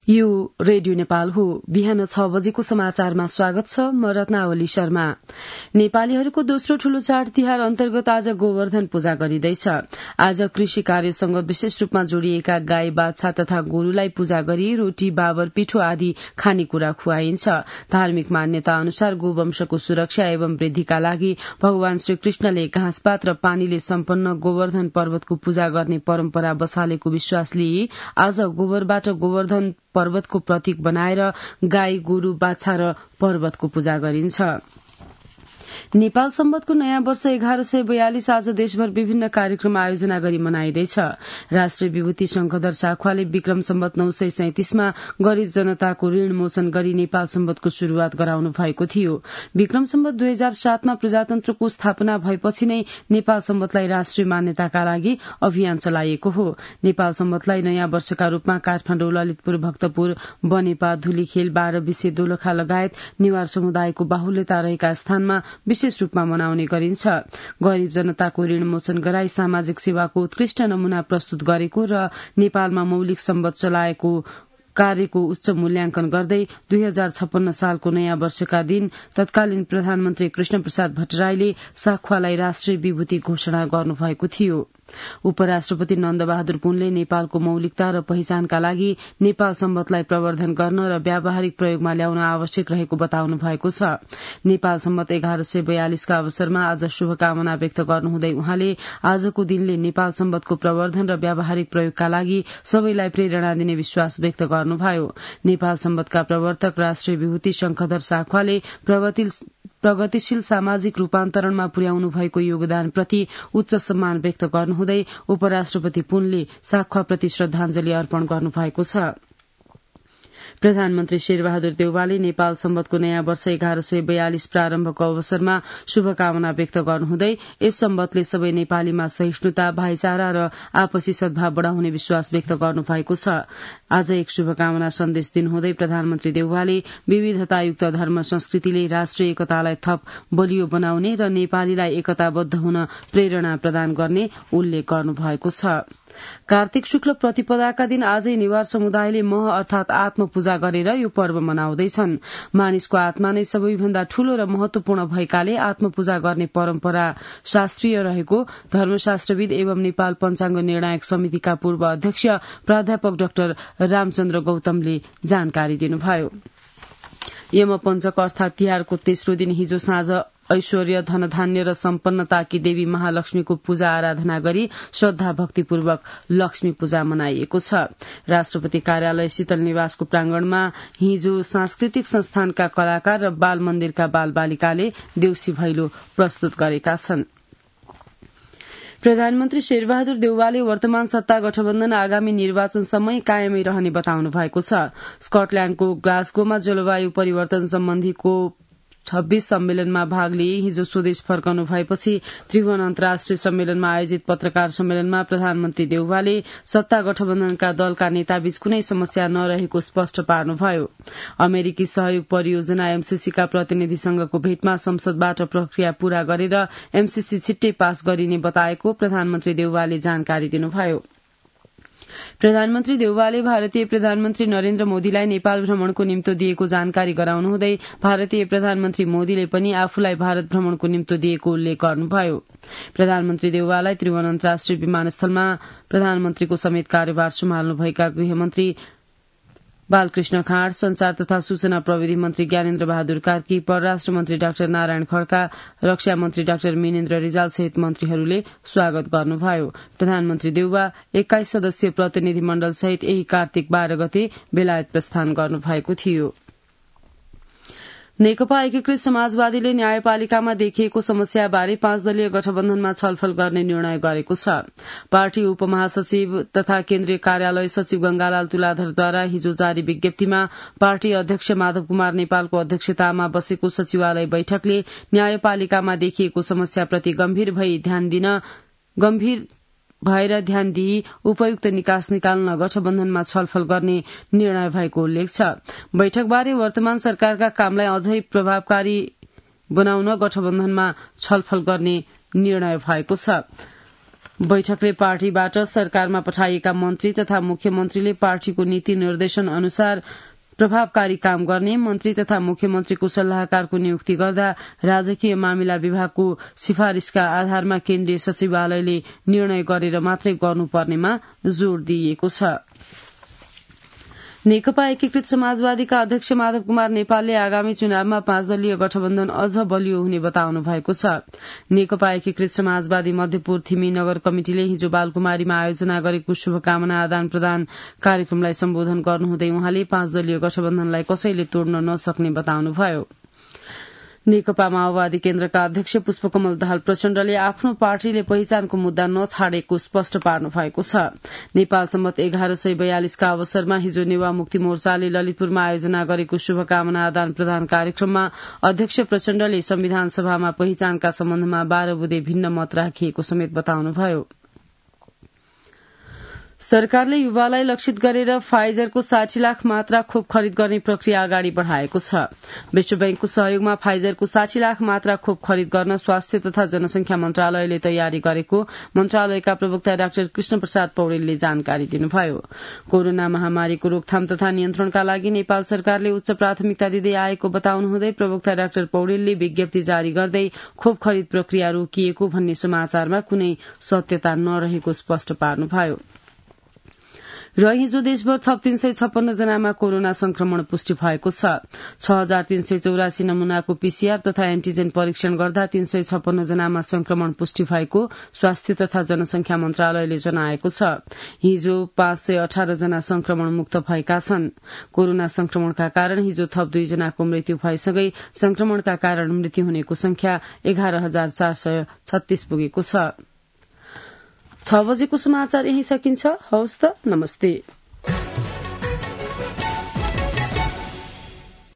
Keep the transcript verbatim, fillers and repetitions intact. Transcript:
यो रेडियो नेपाल हो। बिहान छ बजेको समाचारमा स्वागत छ। म रत्नावली शर्मा। नेपालीहरूको दोस्रो ठूलो चाड तिहार अन्तर्गत आज गोवर्धन पूजा गरिँदैछ। आज कृषि कार्यसँग विशेष रूपमा जोडिएका गाई बाछा तथा गोरूलाई पूजा गरी रोटी बाबर पिठो आदि खानेकुरा खुवाइन्छ। धार्मिक मान्यता अनुसार गोवंशको सुरक्षा एवं वृद्धिका लागि भगवान श्री कृष्णले घाँसपात र पानीले सम्पन्न गोवर्धन पर्वतको पूजा गर्ने परम्परा बसालेको विश्वास लिई आज गोबरबाट गोवर्धन पर्वतको प्रतीक बनाएर गाई गोरू बाछा र पर्वतको पूजा गरिन्छ। नेपाल सम्बतको नयाँ वर्ष एघार सय बयालिस आज देशभर विभिन्न कार्यक्रम आयोजना गरी मनाइँदैछ। राष्ट्रिय विभूति शंखधर साखुवाले विक्रम सम्बत नौ सय सैतिसमा गरीब जनताको ऋण मोचन गरी नेपाल सम्बतको शुरूआत गराउनु भएको थियो। विक्रम सम्बत दुई हजार सातमा प्रजातन्त्रको स्थापना भएपछि नै नेपाल सम्बतलाई राष्ट्रिय मान्यताका लागि अभियान चलाइएको हो। नेपाल सम्बतलाई नयाँ वर्षका रूपमा काठमाडौँ, ललितपुर, भक्तपुर, बनेपा, धुलीखेल, बाह्रविसे, दोलखा लगायत नेवार समुदायको बाहुल्यता रहेका स्थानमा विशेष रूपमा मनाउने गरिन्छ। गरीब जनताको ऋण मोचन गराई सामाजिक सेवाको उत्कृष्ट नमूना प्रस्तुत गरेको र नेपालमा मौलिक सम्बत चलाएको कार्यको उच्च मूल्याङ्कन गर्दै दुई हजार छप्पन्न सालको नयाँ वर्षका दिन तत्कालीन प्रधानमन्त्री कृष्ण प्रसाद भट्टराईले साखुवालाई राष्ट्रिय विभूति घोषणा गर्नुभएको थियो। उपराष्ट्रपति नन्दबहादुर पुनले नेपालको मौलिकता र पहिचानका लागि नेपाल सम्बतलाई प्रवर्धन गर्न र व्यावहारिक प्रयोगमा ल्याउन आवश्यक रहेको बताउनु भएको छ। नेपाल सम्बत एघार सय बयालिसका अवसरमा आज शुभकामना व्यक्त गर्नुहुँदै उहाँले आजको दिनले नेपाल सम्बतको प्रवर्धन र व्यावहारिक प्रयोगका लागि सबैलाई प्रेरणा दिने विश्वास व्यक्त गर्नुभयो। नेपाल सम्बतका प्रवर्तक राष्ट्रिय विभूति शंखधर साखुवाले प्रगतिशील सामाजिक रूपान्तरणमा पुर्याउनु भएको योगदानप्रति उच्च सम्मान व्यक्त गर्नुहुँदै उपराष्ट्रपति पुनले साखुवाप्रति श्रद्धाञ्जली अर्पण गर्नुभएको छ। प्रधानमन्त्री शेरबहादुर देउवाले नेपाल सम्बतको नयाँ वर्ष एघार सय बयालिस प्रारम्भको अवसरमा शुभकामना व्यक्त गर्नुहुँदै यस सम्बतले सबै नेपालीमा सहिष्णुता, भाइचारा र आपसी सद्भाव बढ़ाउने विश्वास व्यक्त गर्नुभएको छ। आज एक शुभकामना सन्देश दिनुहुँदै प्रधानमन्त्री देउवाले विविधतायुक्त धर्म संस्कृतिले राष्ट्रिय एकतालाई थप बलियो बनाउने र नेपालीलाई एकताबद्ध हुन प्रेरणा प्रदान गर्ने उल्लेख गर्नुभएको छ। कार्तिक शुक्ल प्रतिपदाका दिन आजै नेवार समुदायले मह अर्थात आत्मपूजा गरेर यो पर्व मनाउँदैछन्। मानिसको आत्मा नै सबैभन्दा ठूलो र महत्वपूर्ण भएकाले आत्मपूजा गर्ने परम्परा शास्त्रीय रहेको धर्मशास्त्रविद एवं नेपाल पञ्चाङ्ग निर्णायक समितिका पूर्व अध्यक्ष प्राध्यापक डाक्टर रामचन्द्र गौतमले जानकारी दिनुभयो। यमपञ्चक अर्थात तिहारको तेस्रो दिन हिजो साँझ ऐश्वर्य, धनधान्य र सम्पन्नताकी देवी महालक्ष्मीको पूजा आराधना गरी श्रद्धा भक्तिपूर्वक लक्ष्मी पूजा मनाइएको छ। राष्ट्रपति कार्यालय शीतल निवासको प्रांगणमा हिजो सांस्कृतिक संस्थानका कलाकार र बाल मन्दिरका बाल बालिकाले देउसी भैलो प्रस्तुत गरेका छन्। प्रधानमन्त्री शेरबहादुर देउवाले वर्तमान सत्ता गठबन्धन आगामी निर्वाचनसम्मै कायमै रहने बताउनु भएको छ। स्कटल्याण्डको ग्लासगोमा जलवायु परिवर्तन सम्बन्धीको छब्बीस सम्मेलनमा भाग लिए हिजो स्वदेश फर्कनु भएपछि त्रिभुवन अन्तर्राष्ट्रिय सम्मेलनमा आयोजित पत्रकार सम्मेलनमा प्रधानमन्त्री देउवाले सत्ता गठबन्धनका दलका नेताबीच कुनै समस्या नरहेको स्पष्ट पार्नुभयो। अमेरिकी सहयोग परियोजना एमसीसीका प्रतिनिधिसँगको भेटमा संसदबाट प्रक्रिया पूरा गरेर एमसीसी छिट्टै पास गरिने बताएको प्रधानमन्त्री देउवाले जानकारी दिनुभयो। प्रधानमन्त्री देउवाले भारतीय प्रधानमन्त्री नरेन्द्र मोदीलाई नेपाल भ्रमणको निम्तो दिएको जानकारी गराउनुहुँदै भारतीय प्रधानमन्त्री मोदीले पनि आफूलाई भारत भ्रमणको निम्तो दिएको उल्लेख गर्नुभयो। प्रधानमन्त्री देउवालाई त्रिभुवन अन्तर्राष्ट्रिय विमानस्थलमा प्रधानमन्त्रीको समेत कार्यभार सम्हाल्नुभएका गृहमन्त्री बालकृष्ण खाँड, संचार तथा सूचना प्रविधि मन्त्री ज्ञानेन्द्र बहादुर कार्की, परराष्ट्र मन्त्री डाक्टर नारायण खड्का, रक्षा मन्त्री डाक्टर मिनेन्द्र रिजाल सहित मन्त्रीहरूले स्वागत गर्नुभयो। प्रधानमन्त्री देउवा एक्काइस सदस्यीय प्रतिनिधि मण्डल सहित यही कार्तिक बाह्र गते बेलायत प्रस्थान गर्नुभएको थियो। नेकपा एकीकृत समाजवादीले न्यायपालिकामा देखिएको समस्याबारे पाँच दलीय गठबन्धनमा छलफल गर्ने निर्णय गरेको छ। पार्टी उपमहासचिव तथा केन्द्रीय कार्यालय सचिव गंगालाल तुलाधरद्वारा हिजो जारी विज्ञप्तिमा पार्टी अध्यक्ष माधव कुमार नेपालको अध्यक्षतामा बसेको सचिवालय बैठकले न्यायपालिकामा देखिएको समस्याप्रति गम्भीर भई ध्यान दिन गम्भीर भएर ध्यान दिई उपयुक्त निकास निकाल्न गठबन्धनमा छलफल गर्ने निर्णय भएको उल्लेख छ। बैठकबारे वर्तमान सरकारका कामलाई अझै प्रभावकारी बनाउन गठबन्धनमा छलफल गर्ने निर्णय भएको छ। बैठकले पार्टीबाट सरकारमा पठाइएका मन्त्री तथा मुख्यमन्त्रीले पार्टीको नीति निर्देशन अनुसार प्रभावकारी काम गर्ने, मन्त्री तथा मुख्यमन्त्रीको सल्लाहकारको नियुक्ति गर्दा राजकीय मामिला विभागको सिफारिशका आधारमा केन्द्रीय सचिवालयले निर्णय गरेर मात्रै गर्नुपर्नेमा जोड़ दिइएको छ। नेकपा एकीकृत समाजवादीका अध्यक्ष माधव कुमार नेपालले आगामी चुनावमा पाँच दलीय गठबन्धन अझ बलियो हुने बताउनु भएको छ। नेकपा एकीकृत समाजवादी मध्यपुर थिमी नगर कमिटिले हिजो बालकुमारीमा आयोजना गरेको शुभकामना आदान प्रदान कार्यक्रमलाई सम्बोधन गर्नुहुँदै उहाँले पाँच दलीय गठबन्धनलाई कसैले तोड्न नसक्ने बताउनुभयो। नेकपा माओवादी केन्द्रका अध्यक्ष पुष्पकमल दाहाल प्रचण्डले आफ्नो पार्टीले पहिचानको मुद्दा नछाडेको स्पष्ट पार्नु भएको छ। नेपाल सम्मत एघार सय बयालिसका अवसरमा हिजो नेवा मुक्ति मोर्चाले ललितपुरमा आयोजना गरेको शुभकामना आदान प्रदान कार्यक्रममा अध्यक्ष प्रचण्डले संविधान सभामा पहिचानका सम्बन्धमा बाह्र बुँदे भिन्न मत राखिएको समेत बताउनुभयो। सरकारले युवालाई लक्षित गरेर फाइजरको साठी लाख मात्रा खोप खरिद गर्ने प्रक्रिया अगाडि बढ़ाएको छ। विश्व बैंकको सहयोगमा फाइजरको साठी लाख मात्रा खोप खरिद गर्न स्वास्थ्य तथा जनसंख्या मन्त्रालयले तयारी गरेको मन्त्रालयका प्रवक्ता डाक्टर कृष्ण प्रसाद पौडेलले जानकारी दिनुभयो। कोरोना महामारीको रोकथाम तथा नियन्त्रणका लागि नेपाल सरकारले उच्च प्राथमिकता दिँदै आएको बताउनुहुँदै प्रवक्ता डाक्टर पौडेलले विज्ञप्ति जारी गर्दै खोप खरिद प्रक्रिया रोकिएको भन्ने समाचारमा कुनै सत्यता नरहेको स्पष्ट पार्नुभयो। र हिजो देशभर थप तीन सय छप्पन्न जनामा कोरोना संक्रमण पुष्टि भएको छ। छ हजार तीन सय चौरासी नमूनाको पीसीआर तथा एन्टीजेन परीक्षण गर्दा तीन सय छप्पन्न जनामा संक्रमण पुष्टि भएको स्वास्थ्य तथा जनसंख्या मन्त्रालयले जनाएको छ। हिजो पाँच सय अठार जना संक्रमण मुक्त भएका छन्। कोरोना संक्रमणका कारण हिजो थप दुई जनाको मृत्यु भएसँगै संक्रमणका कारण मृत्यु हुनेको संख्या एघार हजार चार सय छत्तीस पुगेको छ। छ बजेको समाचार यही सकिन्छ। हवस् त, नमस्ते।